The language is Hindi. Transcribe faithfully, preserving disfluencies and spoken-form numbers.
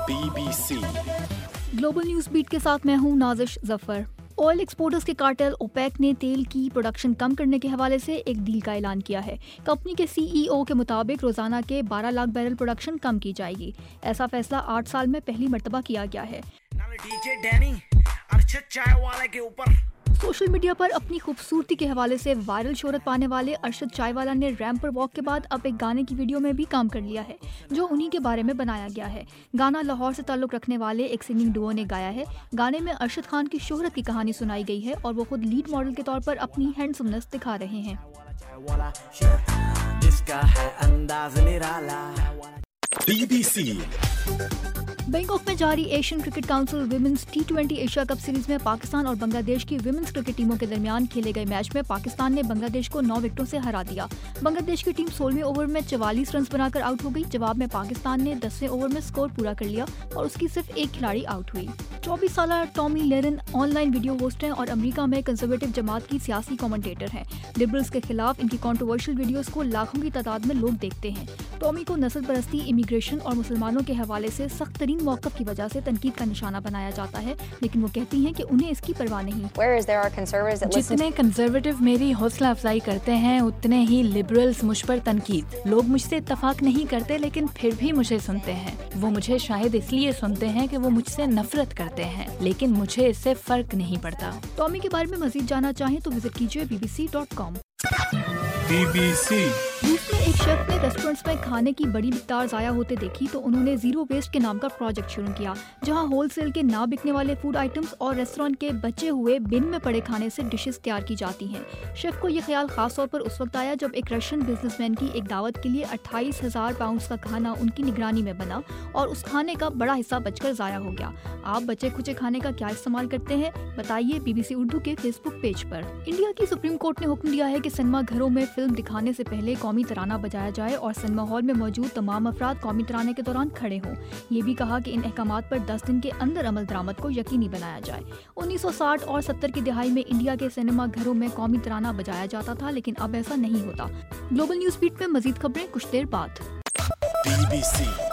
बीबीसी ग्लोबल न्यूज बीट के साथ मैं हूं नाजिश जफर। ऑयल एक्सपोर्टर्स के कार्टेल ओपेक ने तेल की प्रोडक्शन कम करने के हवाले से एक डील का ऐलान किया है। कंपनी के सीईओ के मुताबिक रोजाना के बारह लाख बैरल प्रोडक्शन कम की जाएगी। ऐसा फैसला आठ साल में पहली मर्तबा किया गया है। सोशल मीडिया पर अपनी खूबसूरती के हवाले से वायरल शोहरत पाने वाले अरशद चायवाला ने रैंप पर वॉक के बाद अब एक गाने की वीडियो में भी काम कर लिया है, जो उन्हीं के बारे में बनाया गया है। गाना लाहौर से ताल्लुक रखने वाले एक सिंगिंग डुओ ने गाया है। गाने में अरशद खान की शोहरत की कहानी सुनाई गई है और वो खुद लीड मॉडल के तौर पर अपनी हैंडसमनेस दिखा रहे हैं। बीबीसी बैंकॉक में जारी Asian Cricket Council women's T twenty Asia cup series में पाकिस्तान और बांग्लादेश की विमेंस क्रिकेट टीमों के दरमियान खेले गए मैच में पाकिस्तान ने बांग्लादेश को नौ विकेटों से हरा दिया। बांग्लादेश की टीम सोलहवें ओवर में चवालीस रन बनाकर आउट हो गई। जवाब में पाकिस्तान ने दसवें ओवर में स्कोर पूरा कर लिया और उसकी सिर्फ एक खिलाड़ी आउट हुई। चौबीस साल Tomi Lahren online video host हैं और अमेरिका में कंजर्वेटिव जमात की सियासी कमेंटेटर हैं। लिबरल्स के खिलाफ इनकी कंट्रोवर्शियल वीडियोस को लाखों की तादाद में लोग देखते हैं। टॉमी को नस्ल परस्ती, इमिग्रेशन और मुसलमानों के हवाले से सख्त तरीन मौक़िफ़ की वजह से तनकीद का निशाना बनाया जाता है, लेकिन वो कहती हैं कि उन्हें इसकी परवाह नहीं। जितने कंजर्वेटिव मेरी हौसला अफजाई करते हैं, उतने ही लिबरल्स मुझ पर तनकीद। लोग मुझसे इत्तफाक नहीं करते, लेकिन फिर भी मुझे सुनते हैं। वो मुझे शायद इसलिए सुनते हैं कि वो मुझसे नफरत करते हैं, लेकिन मुझे इससे फर्क नहीं पड़ता। टॉमी के बारे में मजीद जानना चाहें तो विजिट कीजिए B B C dot com. BBC रूस में एक शेफ ने रेस्टोरेंट्स में खाने की बड़ी मिकदार ज़ाया होते देखी तो उन्होंने जीरो वेस्ट के नाम का प्रोजेक्ट शुरू किया, जहां होलसेल के ना बिकने वाले फूड आइटम्स और रेस्टोरेंट के बचे हुए बिन में पड़े खाने से डिशेस तैयार की जाती हैं। शेफ को यह ख्याल खास तौर पर उस वक्त आया जब एक रशियन बिजनेसमैन की एक दावत के लिए अट्ठाईस हजार पाउंड का खाना उनकी निगरानी में बना और उस खाने का बड़ा हिस्सा बचकर ज़ाया हो गया। आप बचे खुचे खाने का क्या इस्तेमाल करते हैं? बताइए बीबीसी उर्दू के फेसबुक पेज पर। इंडिया की सुप्रीम कोर्ट ने हुक्म दिया है कि सिनेमा घरों में फिल्म दिखाने से पहले कौमी तराना बजाया जाए और सिनेमा हॉल में मौजूद तमाम अफराद कौमी तराने के दौरान खड़े हों। ये भी कहा कि इन अहकामात पर दस दिन के अंदर अमल दरामद को यकीनी बनाया जाए। उन्नीस सौ साठ और सत्तर की दिहाई में इंडिया के सिनेमा घरों में कौमी तराना बजाया जाता था, लेकिन अब ऐसा नहीं होता। ग्लोबल न्यूज बीट में मजीद खबरें कुछ देर बाद। बीबीसी